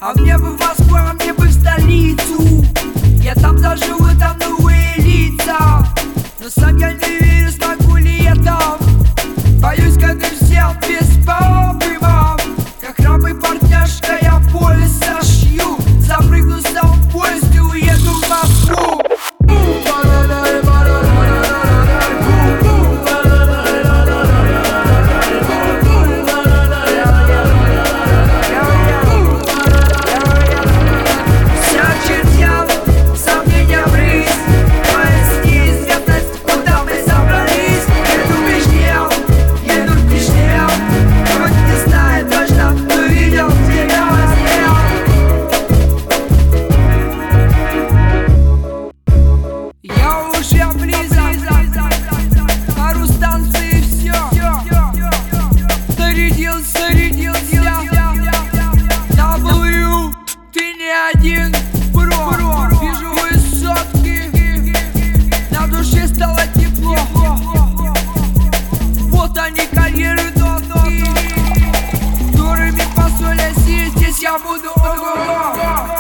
А мне бы в Москву, а мне бы в столицу. Я там заживу, там новые лица. Но сам я не верю, смогу ли я там. Боюсь, как и все, без побывав. Как храбрый партняшка я поле сошью. Запрыгну сам в поезд и уеду в Москву. Один бро, вижу высотки, на душе стало тепло. Вот они, карьеры нотки, которыми по соли здесь я буду ого-го.